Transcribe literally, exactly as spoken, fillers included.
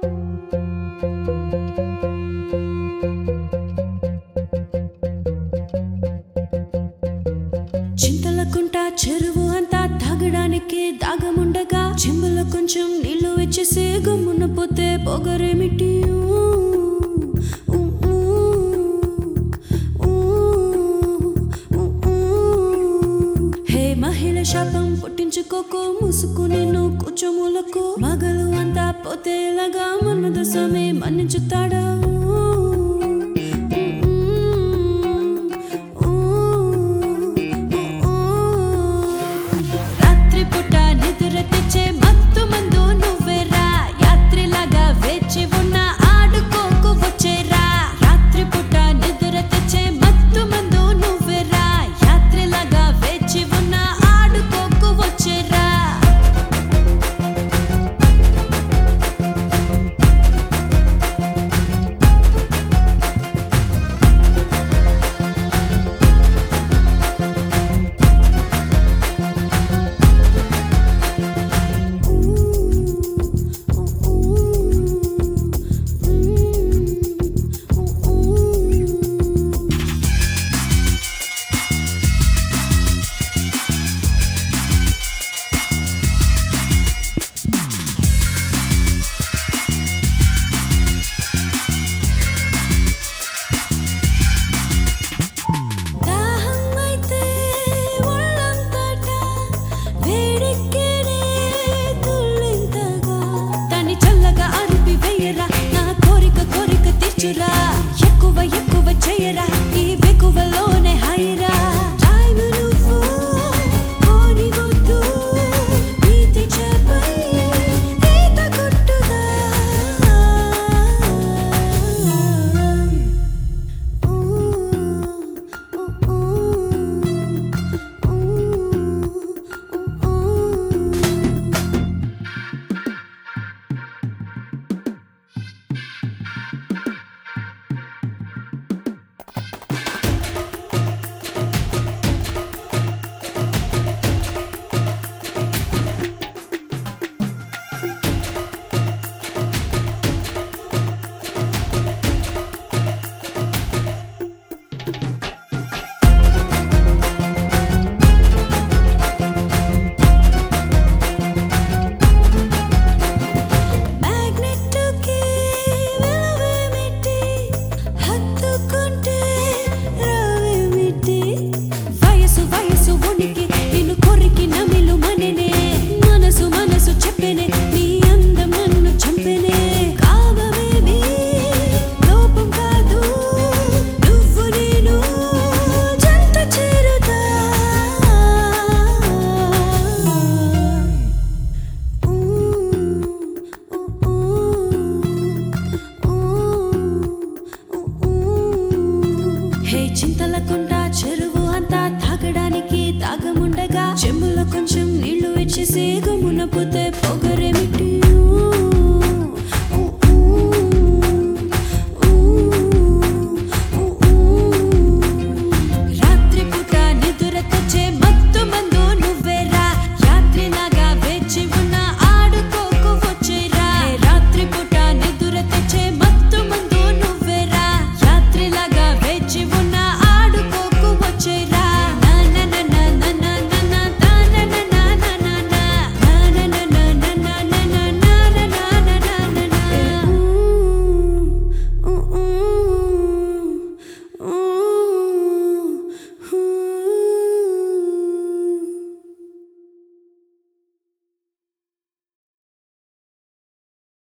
చింతలకుంట చెరువు అంతా తాగడానికి దాగముండగా చెంబుల కొంచెం నీళ్లు వచ్చేసి గమ్మున పోతే పొగరేమిటి హే మహిళ శాపం పుట్టించుకోకు ముసుకు నేను కూర్చోములకు మగలు అంతా పోతే ఇలాగా మన్మథ స్వామి మన్నించుతాడా ఎక్కువ ఎక్కువ చేయరా ఈ వెకువలోనే హైరా టైము నువ్వు కోని వద్దు నీతి చెప్పై ఈత కొట్టుదా చింతలకుంట చెరువు అంతా తాగడానికి దాగముండగా చెంబుల కొంచెం నీళ్లు వచ్చేసి గమ్మున పోతే పొగ